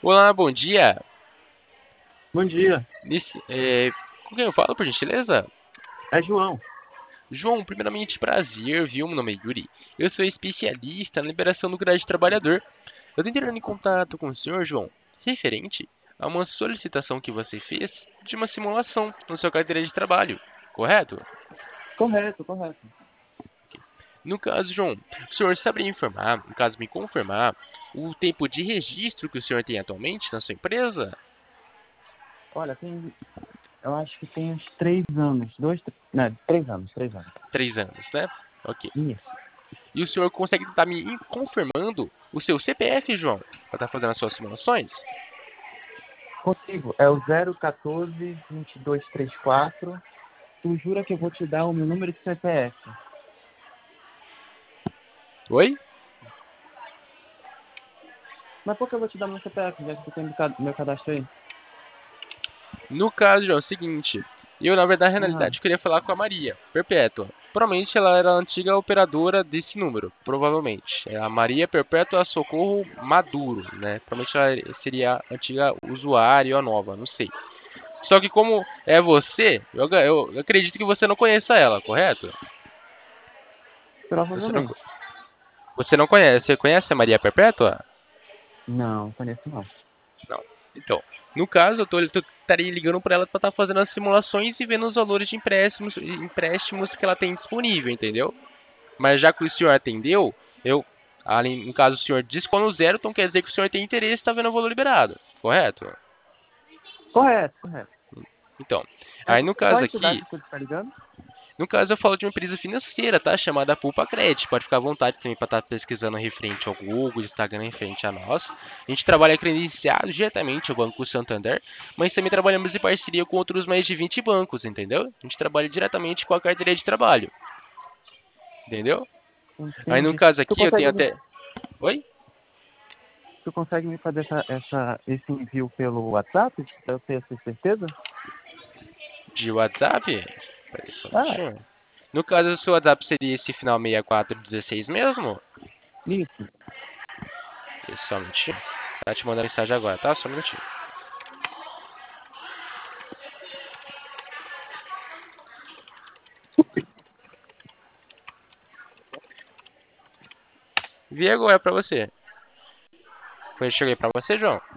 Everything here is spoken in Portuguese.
Olá, bom dia. Bom dia, Com quem eu falo, por gentileza? é João. João, primeiramente, prazer, viu? Meu nome é Yuri. Eu sou especialista na liberação do crédito trabalhador. Eu estou entrando em contato com o senhor, João, referente a uma solicitação que você fez de uma simulação no seu carteira de trabalho, correto? Correto, correto. No caso, João, o senhor saberia informar, no caso, me confirmar, o tempo de registro que o senhor tem atualmente na sua empresa? Olha, eu acho que tem uns 3 anos, não, 3 anos, 3 anos. 3 anos, né? Ok. Isso. E o senhor consegue estar me confirmando o seu CPF, João, para estar fazendo as suas simulações? Contigo, é o 014-2234. Tu jura que eu vou te dar o meu número de CPF? Oi? Mas por que eu vou te dar meu CPF, já que tu tem meu cadastro aí? No caso, João, é o seguinte. Eu, na verdade, na Ah, realidade, eu queria falar com a Maria Perpétua. Provavelmente ela era a antiga operadora desse número. Provavelmente. É a Maria Perpétua Socorro Maduro, né? Provavelmente ela seria a antiga usuária ou a nova, não sei. Só que como é você, eu acredito que você não conheça ela, correto? Você não, provavelmente. você não conhece. Você conhece a Maria Perpétua? Não, conheço não. Não. Então, no caso, eu estaria ligando para ela para estar fazendo as simulações e vendo os valores de empréstimos que ela tem disponível, entendeu? Mas já que o senhor atendeu, eu, além, no caso, o senhor discou no zero, então quer dizer que o senhor tem interesse e está vendo o valor liberado, correto? Correto, correto. Então, É, aí no qual caso aqui, entidade que você está ligando? no caso eu falo de uma empresa financeira, tá? Chamada Poupa Credit. Pode ficar à vontade também para estar pesquisando referente ao Google, Instagram, referente a nós. A gente trabalha credenciado diretamente ao Banco Santander, mas também trabalhamos em parceria com outros mais de 20 bancos, entendeu? A gente trabalha diretamente com a carteira de trabalho, entendeu? Aí no Entendi. caso Tu aqui eu tenho consegue me, até. Oi? tu consegue me fazer esse envio pelo WhatsApp, pra eu ter essa certeza? De WhatsApp? Peraí, só um Ah, minutinho. No caso, o seu WhatsApp seria esse final 6416 mesmo? isso. Só um minutinho. Tá te mandando mensagem agora, tá? Só um minutinho. Vi agora pra você. Foi, cheguei pra você, João?